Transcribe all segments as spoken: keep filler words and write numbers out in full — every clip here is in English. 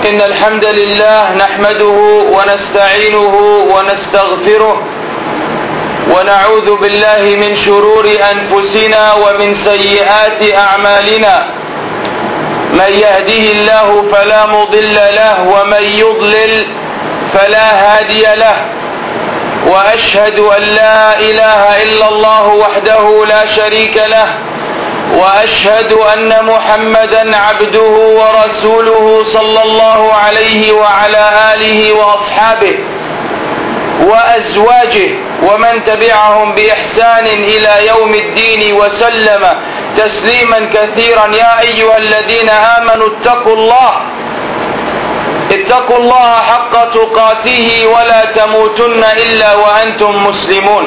إن الحمد لله نحمده ونستعينه ونستغفره ونعوذ بالله من شرور أنفسنا ومن سيئات أعمالنا. من يهده الله فلا مضل له ومن يضلل فلا هادي له. وأشهد أن لا إله إلا الله وحده لا شريك له، وأشهد أن محمدا عبده ورسوله صلى الله عليه وعلى آله وأصحابه وأزواجه ومن تبعهم بإحسان إلى يوم الدين وسلم تسليما كثيرا. يا أيها الذين آمنوا اتقوا الله اتقوا الله حق تقاته ولا تموتن إلا وأنتم مسلمون.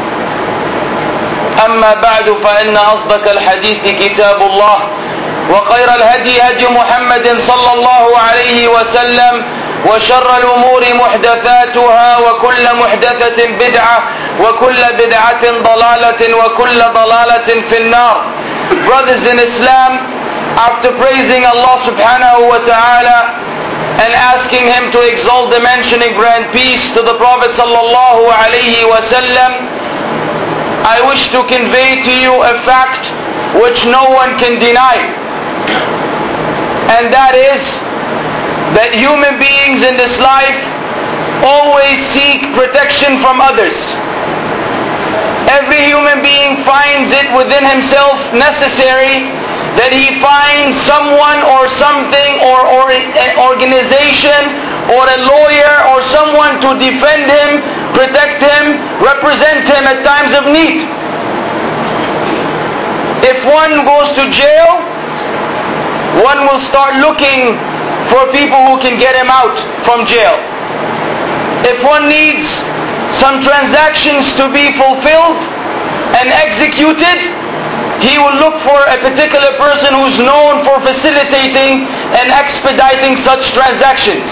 أما بعد، فإن أصدق الحديث كتاب الله، وخير الهدي هدي محمد صلى الله عليه وسلم، وشر الأمور محدثاتها، وكل محدثة بدعة، وكل بدعة ضلالة، وكل ضلالة في النار. Brothers in Islam, after praising Allah subhanahu wa ta'ala and asking Him to exalt the mentioning grand peace to the Prophet sallallahu alayhi wa sallam, I wish to convey to you a fact which no one can deny, and that is that human beings in this life always seek protection from others. Every human being finds it within himself necessary that he finds someone or something or, or an organization or a lawyer or someone to defend him, protect him, represent him at times of need. If one goes to jail, one will start looking for people who can get him out from jail. If one needs some transactions to be fulfilled and executed, he will look for a particular person who's known for facilitating and expediting such transactions.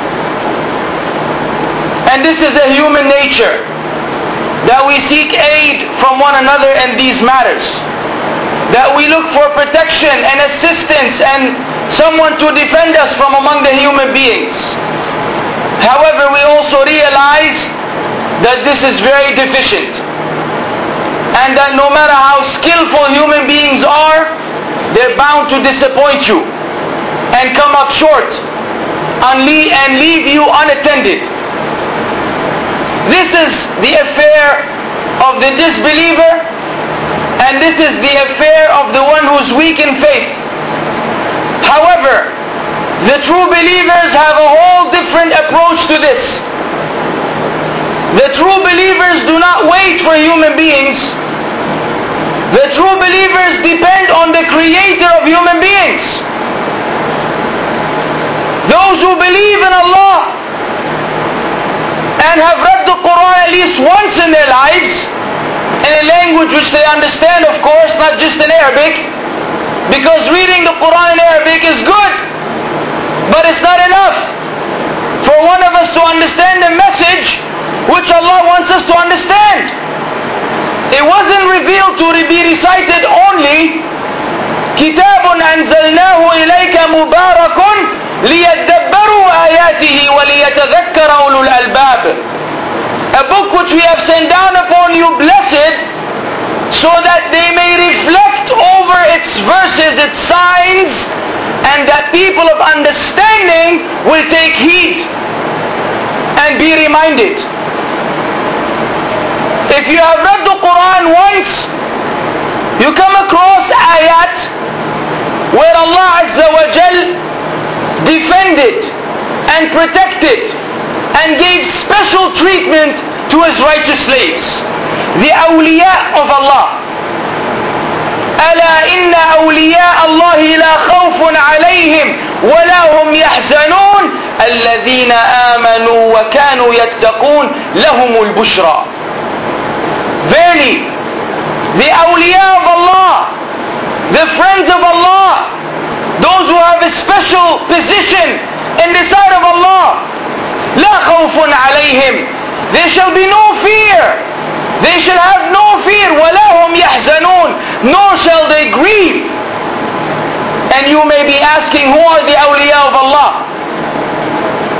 And this is a human nature, that we seek aid from one another in these matters, that we look for protection and assistance and someone to defend us from among the human beings. However, we also realize that this is very deficient, and that no matter how skillful human beings are, they're bound to disappoint you and come up short and leave you unattended. This is the affair of the disbeliever, and this is the affair of the one who's weak in faith. However, the true believers have a whole different approach to this. The true believers do not wait for human beings. The true believers depend on the creator of human beings. Those who believe in Allah and have read the Quran at least once in their lives, in a language which they understand, of course, not just in Arabic, because reading the Quran in Arabic is good, but it's not enough for one of us to understand the message which Allah wants us to understand. It wasn't revealed to be recited only. كِتَابٌ أَنزَلْنَاهُ إِلَيْكَ مُبَارَكٌ لِيَدَّبَّرُوا آيَاتِهِ وَلِيَتَذَكَّرَ أُولُو الْأَلْبَابِ. A book which we have sent down upon you, blessed, so that they may reflect over its verses, its signs, and that people of understanding will take heed and be reminded. If you have read the Quran once, you come across ayat where Allah Azza wa Jal defended and protected and gave special treatment to His righteous slaves, the awliya of Allah. ألا إن أولياء الله لا خوف عليهم ولا هم يحزنون الذين آمنوا وكانوا يتقون لهم البشرى. Verily, the awliya of Allah, the friends of Allah, those who have a special position in the sight of Allah, لا خوف عليهم, there shall be no fear, they shall have no fear, ولا هم يحزنون, nor shall they grieve. And you may be asking, who are the awliya of Allah?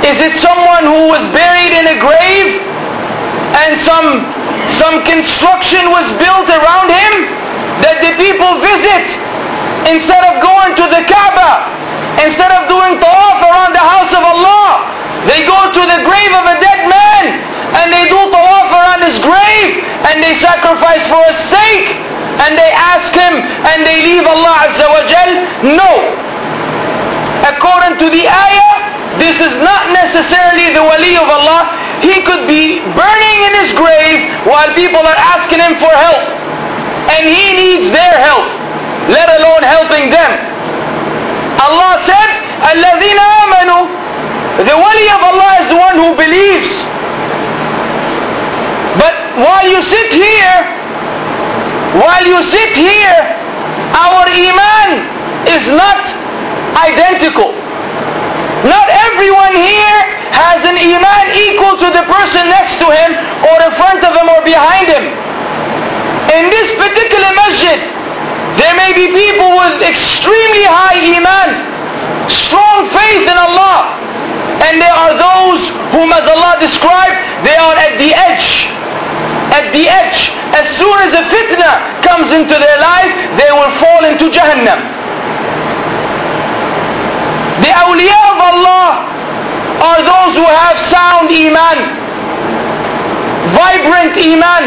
Is it someone who was buried in a grave and some, some construction was built around him that the people visit instead of going to the Kaaba, instead of doing tawaf around the house of Allah? They go to the grave of a dead man and they do tawaf around his grave and they sacrifice for his sake and they ask him and they leave Allah Azza wa Jal? No. According to the ayah, this is not necessarily the wali of Allah. He could be burning in his grave while people are asking him for help. And he needs their help, let alone helping them. Allah said, الَّذِينَ آمَنُوا. The wali of Allah is the one who believes. But while you sit here, while you sit here, our iman is not identical. Not everyone here has an iman equal to the person next to him or in front of him or behind him. In this particular masjid, there may be people with extremely high iman, strong faith in Allah, and there are those whom, as Allah described, they are at the edge. At the edge. As soon as a fitna comes into their life, they will fall into Jahannam. The awliya of Allah are those who have sound iman, vibrant iman,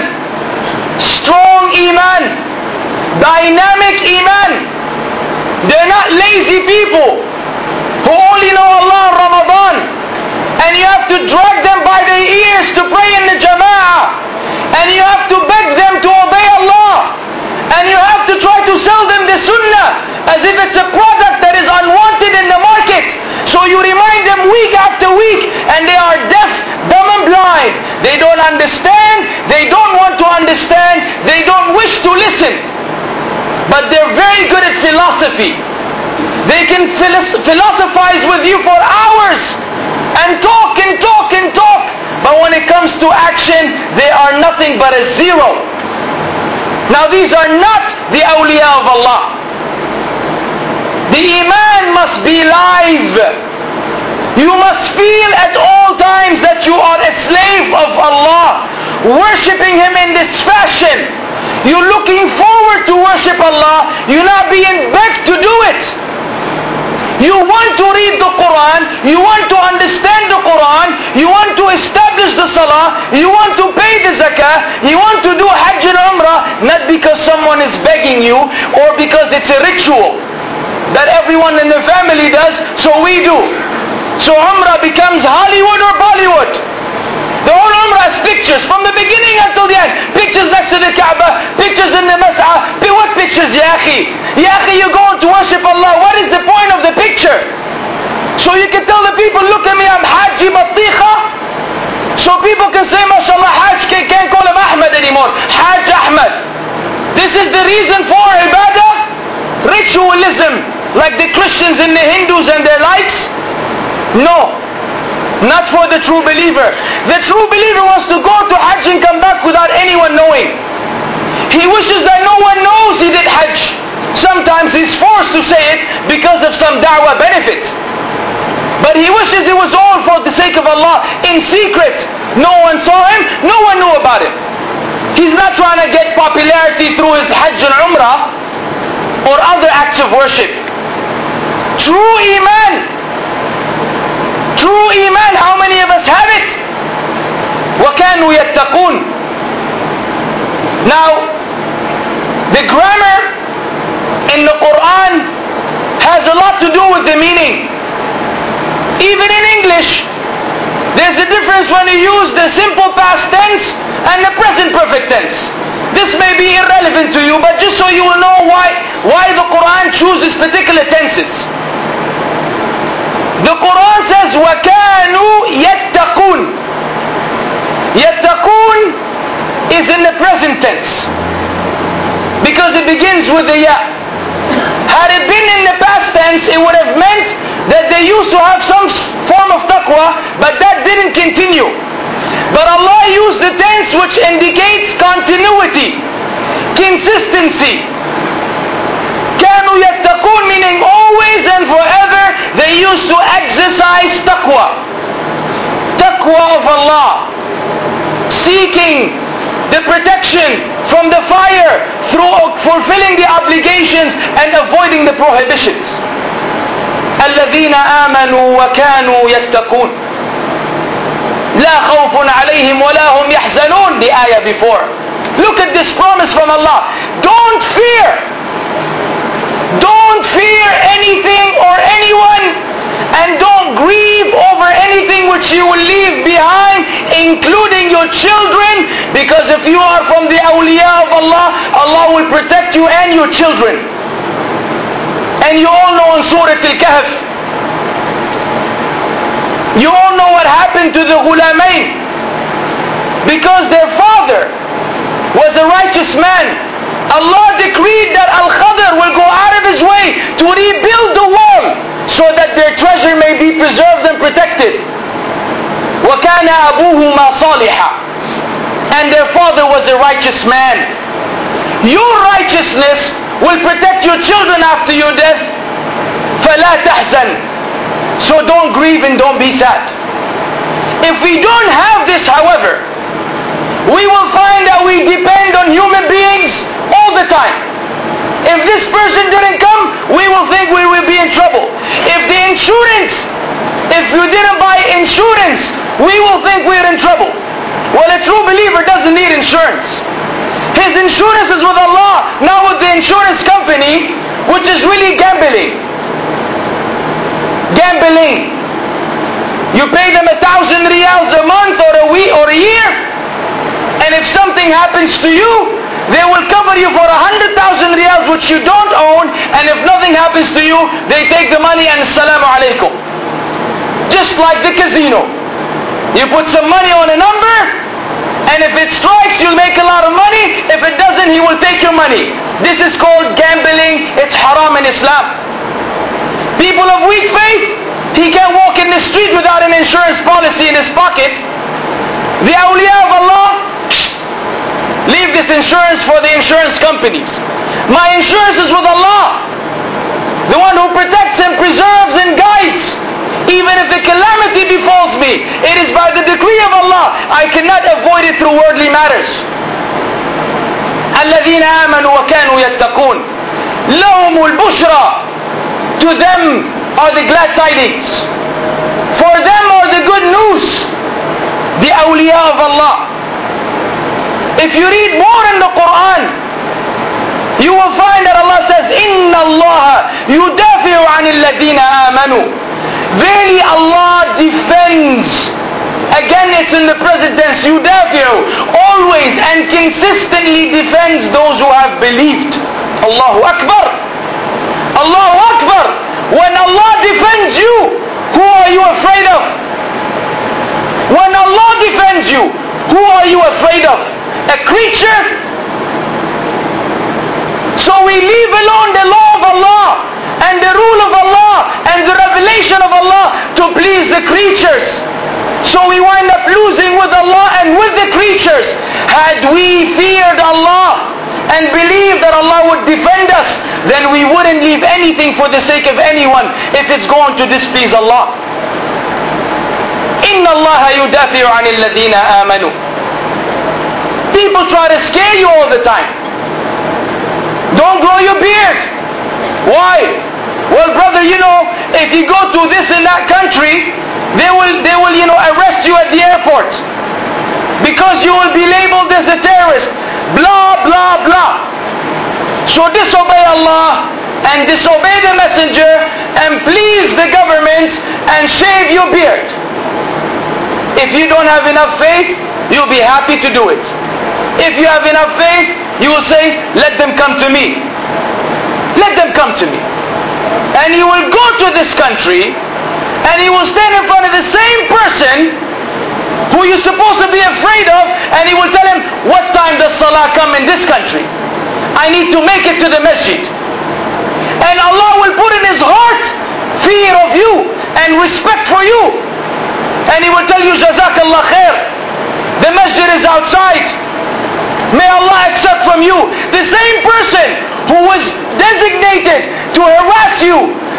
strong iman, dynamic iman. They're not lazy people who only know Allah in Ramadan, and you have to drag them by their ears to pray in the jama'ah, and you have to beg them to obey Allah, and you have to try to sell them the sunnah as if it's a product that is unwanted in the market. So you remind them week after week, and they are deaf, dumb and blind. They don't understand, they don't want to understand, they don't wish to listen. But they're very good at philosophy. They can philosophize with you for hours and talk and talk and talk. But when it comes to action, they are nothing but a zero. Now these are not the awliya of Allah. The iman must be live. You must feel at all times that you are a slave of Allah, worshipping Him in this fashion. You're looking forward to worship Allah. You're not being begged to do it. You want to read the Quran, you want to understand the Quran, you want to establish the Salah, you want to pay the Zakah, you want to do Hajj and Umrah, not because someone is begging you or because it's a ritual that everyone in the family does, so we do. So Umrah becomes Hollywood or Bollywood. The whole Umrah is pictures from the beginning until the end. Pictures next to the Kaaba, pictures in the Mas'ah. What pictures, ya akhi? Ya akhi, you're going to worship Allah. What is the point of the picture? So you can tell the people, look at me, I'm Haji Battiqa. So people can say, mashallah, Hajj, can't call him Ahmed anymore. Hajj Ahmed. This is the reason for ibadah? Ritualism, like the Christians and the Hindus and their likes? No. Not for the true believer. The true believer wants to go to Hajj and come back without anyone knowing. He wishes that no one knows he did Hajj. Sometimes he's forced to say it because of some da'wah benefit. But he wishes it was all for the sake of Allah, in secret. No one saw him, no one knew about it. He's not trying to get popularity through his Hajj and Umrah or other acts of worship. True Iman. True Iman, how many of us have it? وَكَانُوا يَتَّقُونَ. Now, the grammar in the Quran has a lot to do with the meaning. Even in English, there's a difference when you use the simple past tense and the present perfect tense. This may be irrelevant to you, but just so you will know why, why the Quran chooses particular tenses. The Quran says, وَكَانُوا يَتَّقُونَ. يَتَّقُونَ is in the present tense because it begins with the ya. Had it been in the past tense, it would have meant that they used to have some form of taqwa, but that didn't continue. But Allah used the tense which indicates continuity, consistency. كانوا يتقون, meaning always and forever they used to exercise taqwa. of Allah, seeking the protection from the fire through fulfilling the obligations and avoiding the prohibitions. الذين آمنوا وكانوا يتقون لا خوف عليهم ولا هم يحزنون. The ayah before. Look at this promise from Allah. Don't fear. Don't fear anything or anyone, and don't grieve over anything which you will leave behind, including your children, because if you are from the awliya of Allah, Allah will protect you and your children. And you all know in Surah Al-Kahf, you all know what happened to the Ghulamain. Because their father was a righteous man, Allah decreed that Al-Khadr will go out of his way to rebuild the wall so that their treasure may be preserved and protected. وَكَانَ أَبُوهُمَا صَالِحًا. And their father was a righteous man. Your righteousness will protect your children after your death. فَلَا تَحْزَنْ. So don't grieve and don't be sad. If we don't have this, however, we will find that we depend on human beings all the time. If this person didn't come, we will think we will be in trouble. If the insurance, if you didn't buy insurance, we will think we're in trouble. Well, a true believer doesn't need insurance. His insurance is with Allah, not with the insurance company, which is really gambling. Gambling. You pay them a thousand riyals a month or a week or a year, and if something happens to you, they will cover you for a hundred thousand riyals which you don't own, and if nothing happens to you, they take the money and assalamu alaikum. Just like the casino. You put some money on a number, and if it strikes, you'll make a lot of money. If it doesn't, he will take your money. This is called gambling. It's haram in Islam. People of weak faith, he can't walk in the street without an insurance policy in his pocket. The awliya of Allah, leave this insurance for the insurance companies. My insurance is with Allah, the one who protects and preserves and guides. Even if a calamity befalls me, it is by the decree of Allah. I cannot avoid it through worldly matters. الذين آمنوا وكانوا يتقون لهم البشرى. To them are the glad tidings. For them are the good news. The awliya of Allah. If you read more in the Quran, you will find that Allah says, إِنَّ اللَّهَ يُدَافِعُ عَنِ الَّذِينَ آمَنُوا. Verily Allah defends. Again, it's in the present tense, يُدَافِعُ. Always and consistently defends those who have believed. Allahu Akbar. Allahu Akbar. When Allah defends you, who are you afraid of? When Allah defends you, who are you afraid of? A creature? So we leave alone the law of Allah and the rule of Allah and the revelation of Allah to please the creatures. So we wind up losing with Allah and with the creatures. Had we feared Allah and believed that Allah would defend us, then we wouldn't leave anything for the sake of anyone if it's going to displease Allah. إِنَّ اللَّهَ يُدَافِعُ عَنِ الَّذِينَ آمَنُوا. People try to scare you all the time. Don't grow your beard. Why? Well, brother, you know, if you go to this and that country, they will, they will, you know, arrest you at the airport because you will be labeled as a terrorist. Blah, blah, blah. So disobey Allah and disobey the messenger and please the government and shave your beard. If you don't have enough faith, you'll be happy to do it. If you have enough faith, you will say, let them come to me. Let them come to me. And you will go to this country and you will stand in front of the same person who you're supposed to be afraid of, and he will tell him, what time does Salah come in this country? I need to make it to the masjid. And Allah will put in his heart fear of you and respect for you. And he will tell you, Jazakallah khair. The masjid is outside. May Allah accept from you. The same person who was designated to harass you,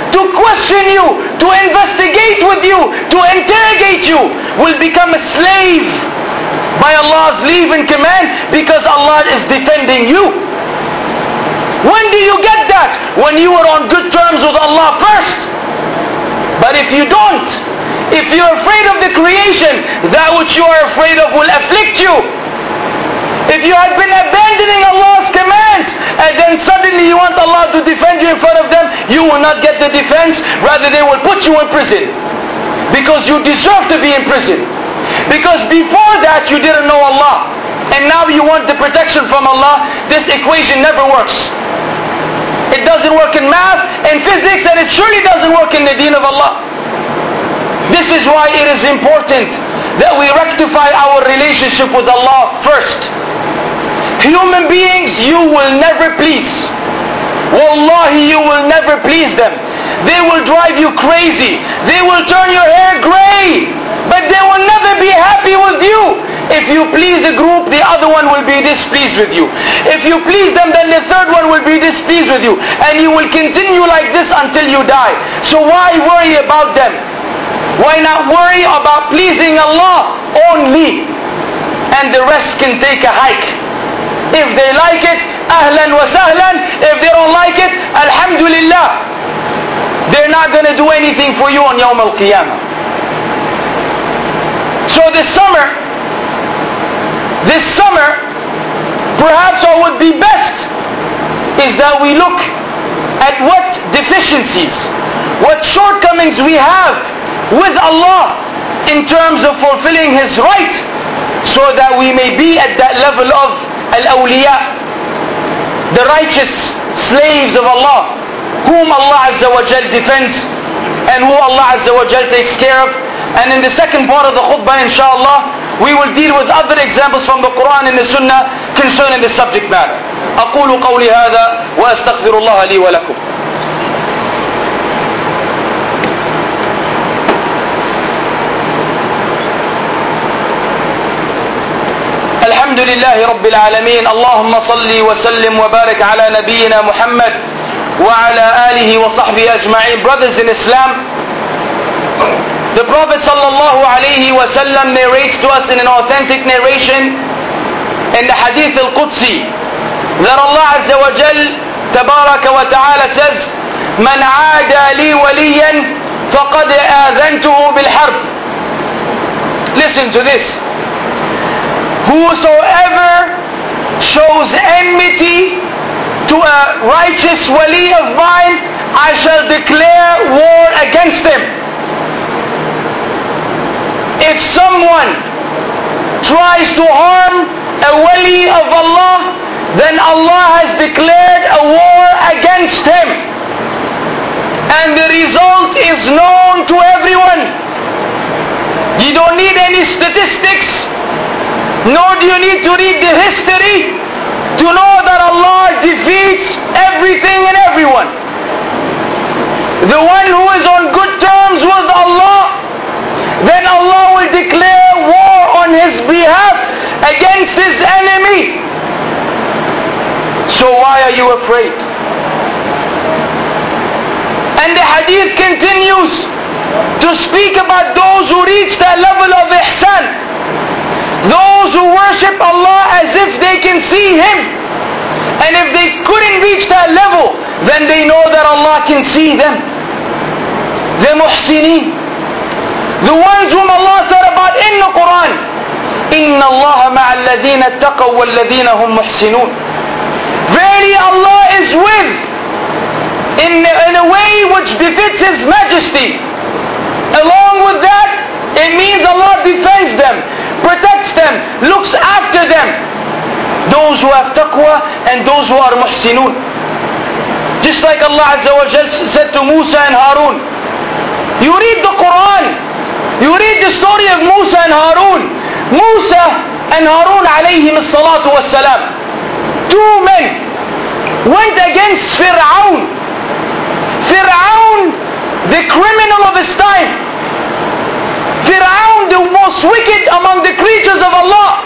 to question you, to investigate with you, to interrogate you, will become a slave by Allah's leave and command, because Allah is defending you. When do you get that? When you are on good terms with Allah first. But if you don't, if you're afraid of the creation, that which you are afraid of will afflict you. If you had been abandoning Allah's commands, and then suddenly you want Allah to defend you in front of them, you will not get the defense, rather they will put you in prison. Because you deserve to be in prison. Because before that you didn't know Allah, and now you want the protection from Allah. This equation never works. It doesn't work in math, in physics, and it surely doesn't work in the deen of Allah. This is why it is important that we rectify our relationship with Allah first. Human beings, you will never please. Wallahi, you will never please them. They will drive you crazy. They will turn your hair gray. But they will never be happy with you. If you please a group, the other one will be displeased with you. If you please them, then the third one will be displeased with you. And you will continue like this until you die. So why worry about them? Why not worry about pleasing Allah only? And the rest can take a hike. If they like it, ahlan wa sahlan. If they don't like it, alhamdulillah. They're not going to do anything for you on Yawm al-Qiyamah. So this summer, this summer, perhaps what would be best is that we look at what deficiencies, what shortcomings we have with Allah in terms of fulfilling His right, so that we may be at that level of al-awliya, the righteous slaves of Allah, whom Allah Azza wa Jal defends and who Allah Azza wa Jal takes care of. And in the second part of the khutbah, inshallah, we will deal with other examples from the Quran and the Sunnah concerning the subject matter. أقول قولي هذا وأستغفر الله لي ولكم. الحمد لله رب العالمين. اللهم صل وسلم وبارك على نبينا محمد وعلى آله وصحبه أجمعين. Brothers in Islam, the Prophet sallallahu alayhi wa sallam narrates to us in an authentic narration in the Hadith al-Qudsi that Allah Azza wa Jal tabaraka wa ta'ala says, "Man aada li waliyan faqad adhantuhu bil harb." Listen to this. Whosoever shows enmity to a righteous wali of mine, I shall declare war against him. If someone tries to harm a wali of Allah, then Allah has declared a war against him. And the result is known to everyone. You don't need any statistics, nor do you need to read the history to know that Allah defeats everything and everyone. The one who is on good terms with Allah, then Allah will declare war on his behalf against his enemy. So why are you afraid? And the hadith continues to speak about those who reach that level of ihsan, those who worship Allah as if they can see Him. And if they couldn't reach that level, then they know that Allah can see them. The muhsineen, the ones whom Allah said about in the Quran, إِنَّ اللَّهَ مَعَ الَّذِينَ اتَّقَوْا وَالَّذِينَ هُمْ مُحْسِنُونَ. Verily Allah is with, in, in a way which befits His majesty. Along with that, it means Allah defends them, protects them, looks after them. Those who have taqwa and those who are muhsinun. Just like Allah Azza wa Jal said to Musa and Harun. You read the Quran, you read the story of Musa and Harun. Musa and Harun alayhim as-salatu was-salam, two men went against Fir'aun. Fir'aun, the criminal of his time. Fir'aun, the most wicked among the creatures of Allah.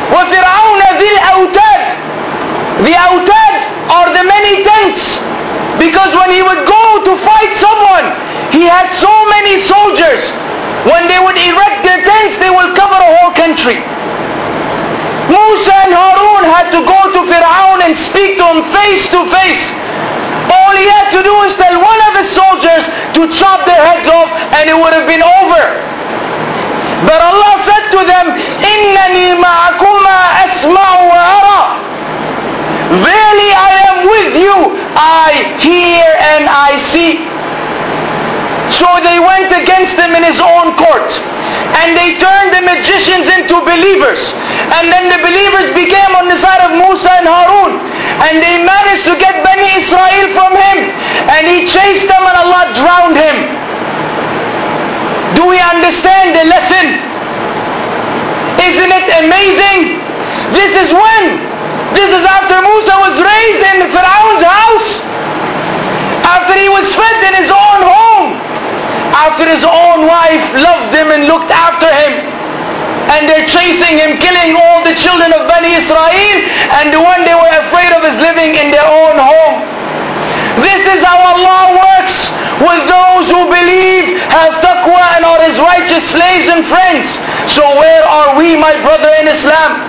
وَفِرْعَوْنَ ذِي الْأَوْتَادِ. The awtad are the many tents Because when he would go to fight someone, he had so many soldiers. When they would erect their tents, they would cover a whole country. Musa and Harun had to go to Fir'aun and speak to him face to face. All he had to do is tell one of his soldiers to chop their heads off, and it would have been over. But Allah said to them, إِنَّنِي مَعَكُمَا أَسْمَعُ وَأَرَى. Verily I am with you. I hear and I see. So they went against him in his own court, and they turned the magicians into believers. And then the believers became on the side of Musa and Harun, and they managed to get Bani Israel from him, and he chased them and Allah drowned him. Do we understand the lesson? Isn't it amazing? This is when? This is after Musa was raised in Fir'aun's house, after he was fed in his own home, after his own wife loved him and looked after him. And they're chasing him, killing all the children of Bani Israel, and the one they were afraid of is living in their own home. This is how Allah works with those who believe, have taqwa, and are His righteous slaves and friends. So where are we, my brother in Islam?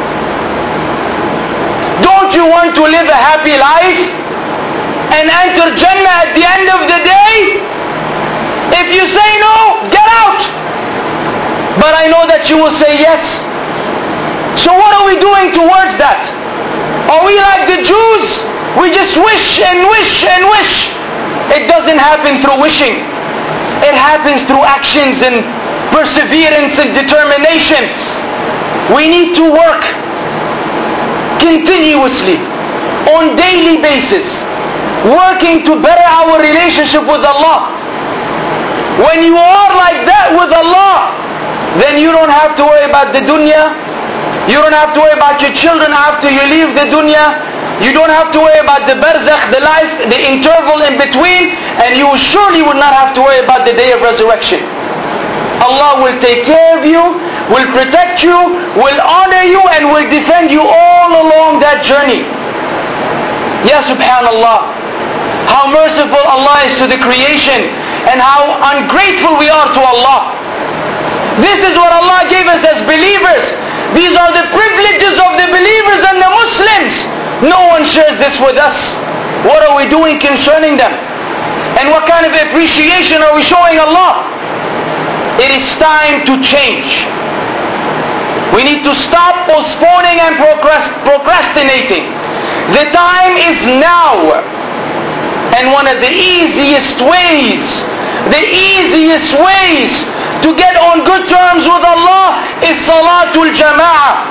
Don't you want to live a happy life and enter Jannah at the end of the day? If you say no, get out. But I know that you will say yes. So what are we doing towards that? Are we like the Jews? We just wish and wish and wish. It doesn't happen through wishing. It happens through actions and perseverance and determination. We need to work continuously, on daily basis, working to better our relationship with Allah. When you are like that with Allah, then you don't have to worry about the dunya. You don't have to worry about your children after you leave the dunya. You don't have to worry about the barzakh, the life, the interval in between. And you surely would not have to worry about the day of resurrection. Allah will take care of you, will protect you, will honor you, and will defend you all along that journey. Ya subhanallah, how merciful Allah is to the creation, and how ungrateful we are to Allah. This is what Allah gave us as believers. These are the privileges of the believers and the Muslims. No one shares this with us. What are we doing concerning them? And what kind of appreciation are we showing Allah? It is time to change. We need to stop postponing and procrastinating. The time is now. And one of the easiest ways, the easiest ways to get on good terms with Allah is Salatul Jama'ah.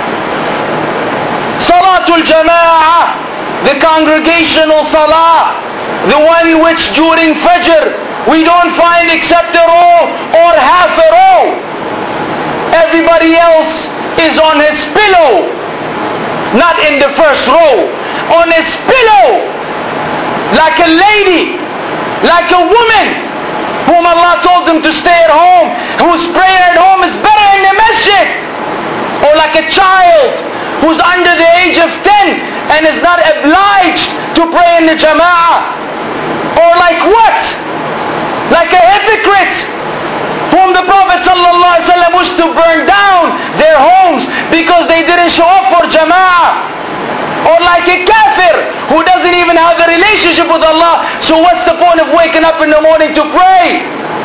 Salatul Jama'ah, the congregational Salah, the one which during Fajr we don't find except a row or half a row. Everybody else is on his pillow, not in the first row, on his pillow, like a lady, like a woman whom Allah told them to stay at home, whose prayer at home is better in the masjid. Or like a child who's under the age of ten and is not obliged to pray in the jama'ah. Or like what? Like a hypocrite whom the Prophet ﷺ wished to burn down their homes because they didn't show up for jama'ah. Or like a kafir who doesn't even have a relationship with Allah. So what's the point of waking up in the morning to pray?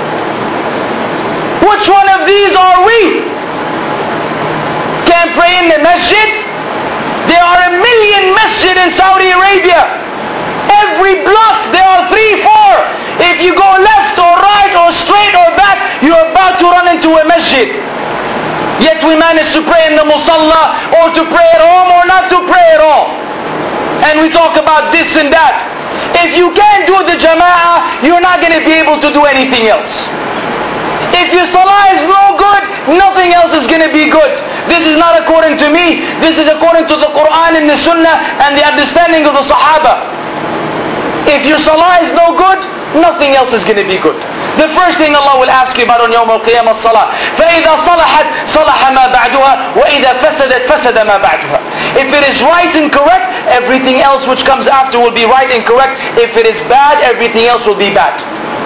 Which one of these are we? Can't pray in the masjid? There are a million masjid in Saudi Arabia. Every block there are three, four. If you go left or right or straight or back, you're about to run into a masjid. Yet we manage to pray in the musalla, or to pray at home, or not to pray at all. And we talk about this and that. If you can't do the jama'ah, you're not going to be able to do anything else. If your salah is no good, nothing else is going to be good. This is not according to me. This is according to the Quran and the Sunnah and the understanding of the Sahaba. If your salah is no good, nothing else is going to be good. The first thing Allah will ask you about on Yawm al-Qiyamah is salah. فَإِذَا صَلَحَتْ صَلَحَ مَا بَعْدُهَا وَإِذَا فَسَدَتْ فَسَدَ مَا بَعْدُهَا. If it is right and correct, everything else which comes after will be right and correct. If it is bad, everything else will be bad.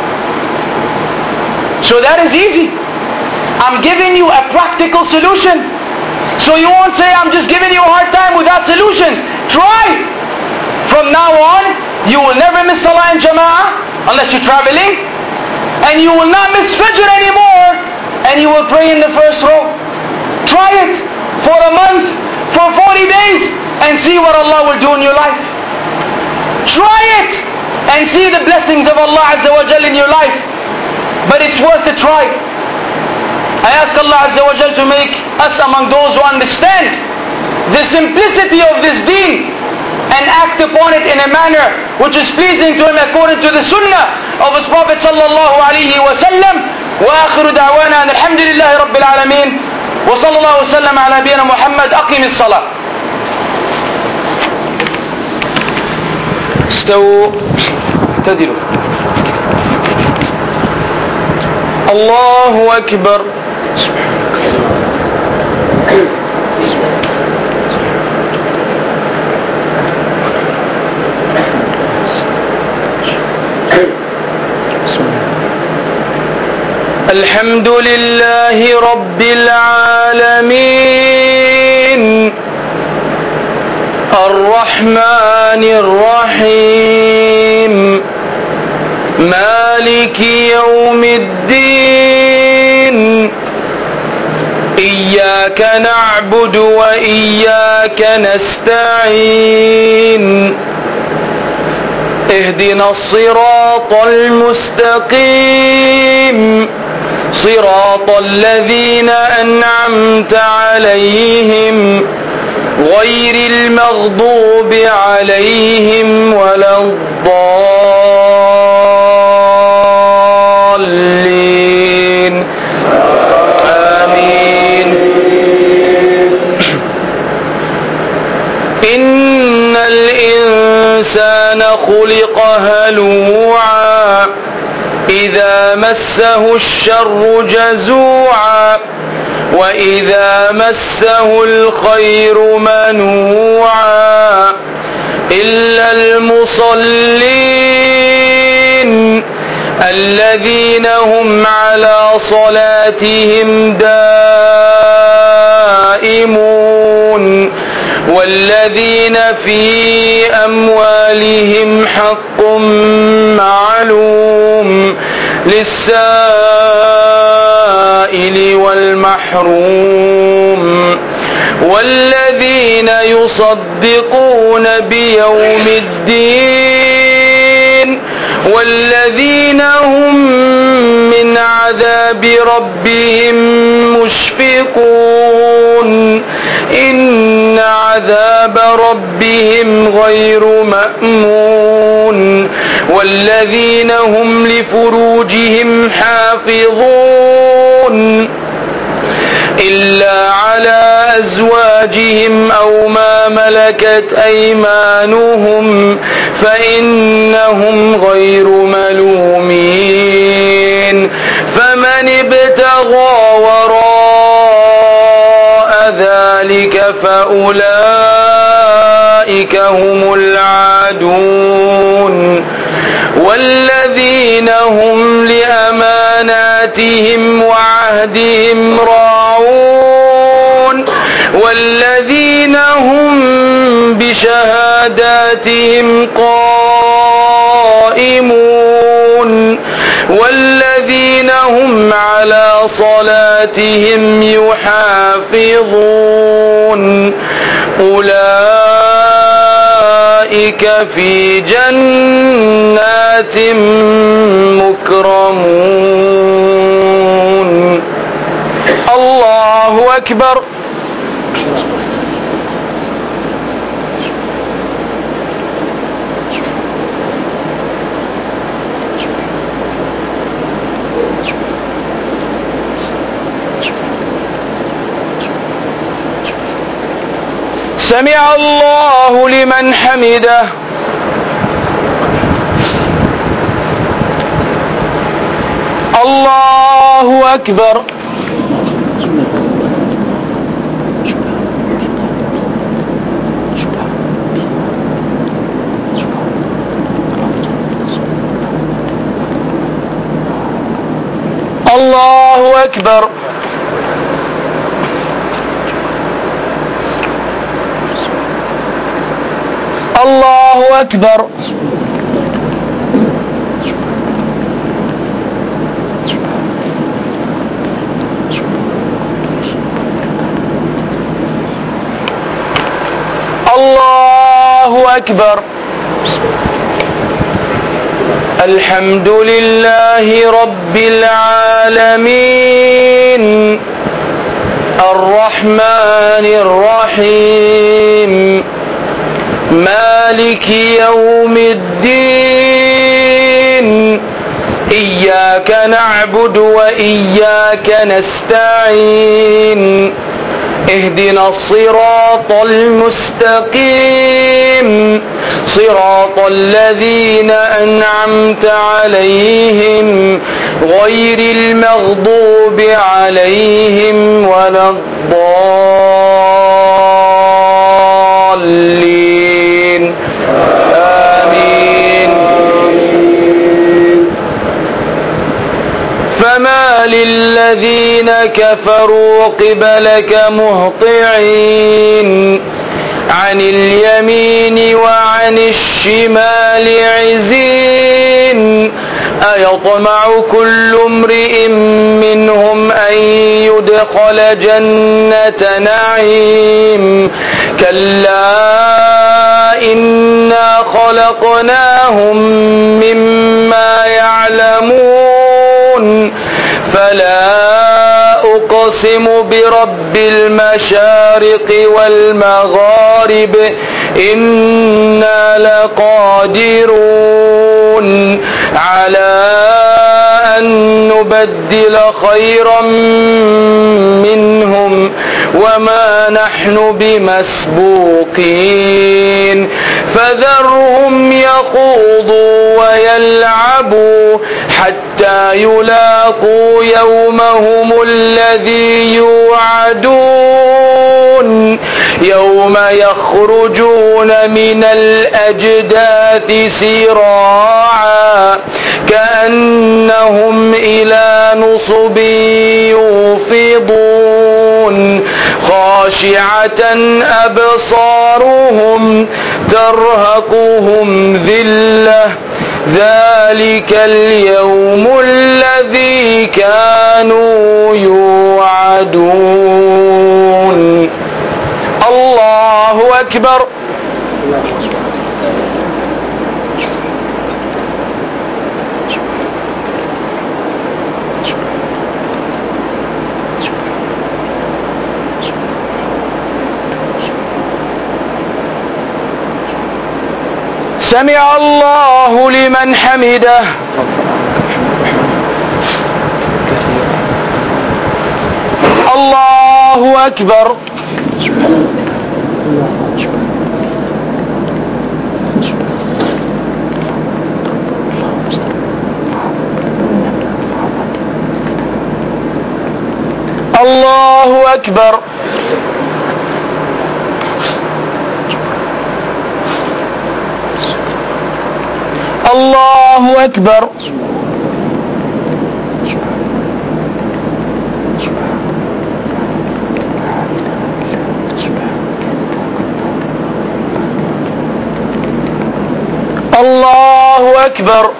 So that is easy. I'm giving you a practical solution. So you won't say, I'm just giving you a hard time without solutions. Try. From now on, you will never miss Salah in Jama'ah unless you're traveling. And you will not miss Fajr anymore. And you will pray in the first row. Try it for a month, for forty days, and see what Allah will do in your life. Try it and see the blessings of Allah Azza wa Jal in your life. But it's worth a try. I ask Allah Azza wa Jal to make us among those who understand the simplicity of this deen and act upon it in a manner which is pleasing to Him according to the sunnah of His Prophet sallallahu alayhi wa sallam. وآخر دعوانا أن الحمد لله رب العالمين وصلى الله وسلم على نبينا محمد. أقم الصلاة. استووا اعتدلوا. الله أكبر. الحمد لله رب العالمين الرحمن الرحيم مالك يوم الدين إياك نعبد وإياك نستعين اهدنا الصراط المستقيم صراط الذين أنعمت عليهم غير المغضوب عليهم ولا الضالين آمين. إن الإنسان خلق هلوعا إذا مسه الشر جزوعا وإذا مسه الخير منوعا إلا المصلين الذين هم على صلاتهم دائمون والذين في أموالهم حق معلوم للسائل والمحروم والذين يصدقون بيوم الدين والذين هم من عذاب ربهم مشفقون إن عذاب ربهم غير مأمون والذين هم لفروجهم حافظون إلا على أزواجهم أو ما ملكت أيمانهم فإنهم غير ملومين فمن ابتغى وراء ذلك فأولئك هم العادون والذين هم لأماناتهم وعهدهم راعون والذين هم بشهاداتهم قائمون والذين هم على صلاتهم يحافظون أولئك في جنات مكرمون. الله أكبر. سمع الله لمن حمده. الله أكبر. الله أكبر. الله أكبر. الله أكبر. الحمد لله رب العالمين الرحمن الرحيم مالك يوم الدين إياك نعبد وإياك نستعين اهدنا الصراط المستقيم صراط الذين أنعمت عليهم غير المغضوب عليهم ولا الضالين آمين. فما للذين كفروا قبلك مهطعين عن اليمين وعن الشمال عزين أيطمع كل امرئ منهم أن يدخل جنة نعيم كلا إنا خلقناهم مما يعلمون فلا أقسم برب المشارق والمغارب إنا لقادرون على أن نبدل خيرا منهم وما نحن بمسبوقين فذرهم يخوضوا ويلعبوا حتى يلاقوا يومهم الذي يوعدون يوم يخرجون من الأجداث سراعا كأنهم إلى نصب يوفضون خاشعة أبصارهم ترهقهم ذلة ذلك اليوم الذي كانوا يوعدون. الله أكبر. سمع الله لمن حمده. الله أكبر. الله أكبر. الله أكبر. الله أكبر.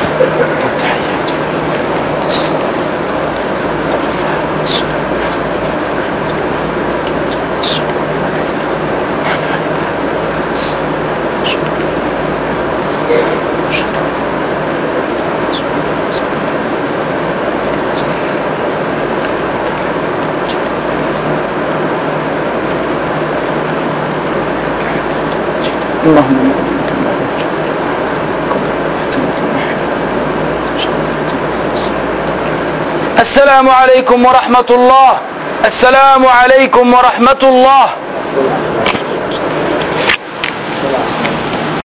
اللهم السلام عليكم ورحمة الله. السلام عليكم ورحمة الله.